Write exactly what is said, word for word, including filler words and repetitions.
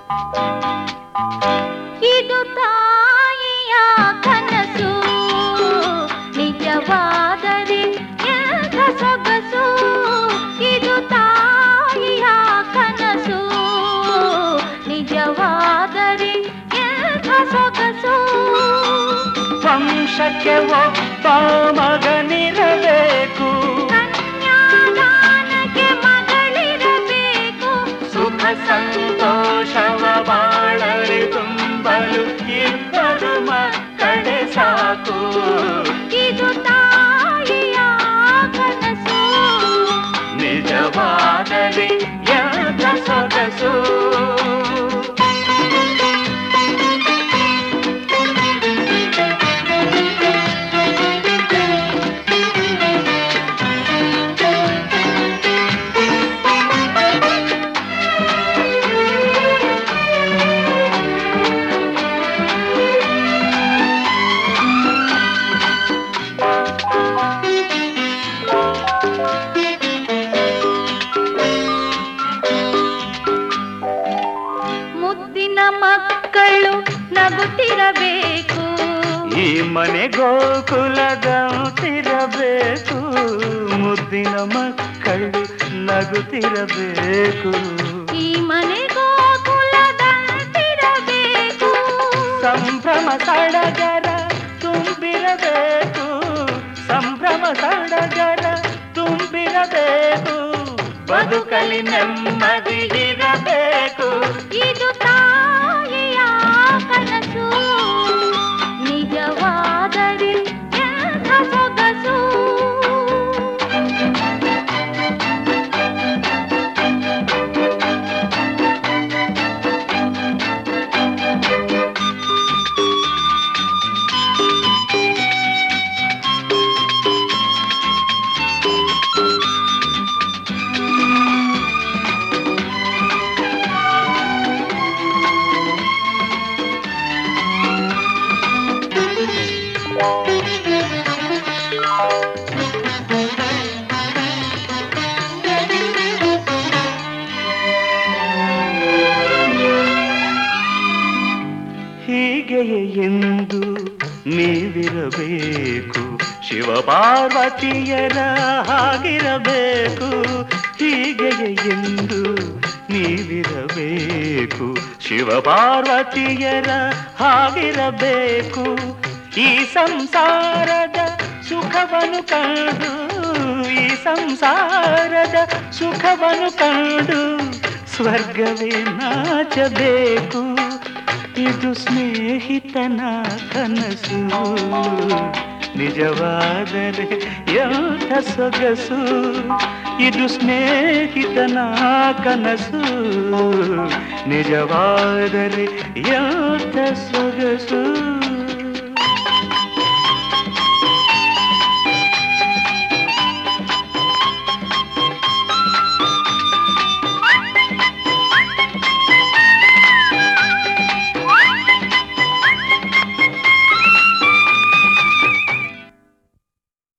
ಇದು ತಾಯಿಯ ಕನಸು ನಿಜವಾದರೆ ಎಂಥ ಸೊಗಸು. ಇದು ತಾಯಿಯ ಕನಸು ನಿಜವಾದರೆ ಎಂಥ ಸೊಗಸು. ವಂಶಕ್ಕೆ ಒಬ್ಬ ಮಗನಿರಬೇಕು, ಕನ್ಯಾದಾನಕ್ಕೆ ಮಗಳಿರಬೇಕು. ಸುಖ ಸಂತೋಷವ ಬಾಳರೆ ತುಂಬಲು ಇಬ್ಬರು ಮಕ್ಕಳೇ ಸಾಕು. ಇದು ತಾಯಿಯ ಕನಸು ನಿಜವಾದರೆ ಎಂಥ ಸೊಗಸು. ಮುದ್ದಿನ ಮಕ್ಕಳು ನಗುತ್ತಿರಬೇಕು, ಈ ಮನೆ ಗೋಕುಲದಂತಿರಬೇಕು. ಮುದ್ದಿನ ಮಕ್ಕಳು ನಗುತ್ತಿರಬೇಕು, ಈ ಮನೆ ಗೋಕುಲದಂತಿರಬೇಕು. ಸಂಭ್ರಮ ಸಡಗರ ತುಂಬಿರಬೇಕು, ಸಂಭ್ರಮ ಸಡಗರ ತುಂಬಿರಬೇಕು. ಬದುಕಲಿ ನೆಮ್ಮದಿ ಇರಬೇಕು. ಇದು ತಾಯಿಯ ಕನಸು ನಿಜವಾದರೆ ಎಂಥ ಸೊಗಸು. ಹೀಗೆಯೇ ಎಂದು ನೀವಿರಬೇಕು, ಶಿವಪಾರ್ವತಿಯರ ಹಾಗಿರಬೇಕು. ಹೀಗೆಯೇ ಎಂದು ನೀವಿರಬೇಕು, ಶಿವಪಾರ್ವತಿಯರ ಹಾಗಿರಬೇಕು. ಈ ಸಂಸಾರದ ಸುಖವನ್ನು ಕಂಡು, ಈ ಸಂಸಾರದ ಸುಖವನ್ನು ಕಂಡು ಸ್ವರ್ಗವೇ ನಾಚಬೇಕು. ಇದು ಸ್ನೇಹಿತನ ಕನಸು ನಿಜವಾದರೆ ಎಂಥ ಸೊಗಸು. ಇದು ಸ್ನೇಹಿತನ ಕನಸು ನಿಜವಾದರೆ ಎಂಥ ಸೊಗಸು.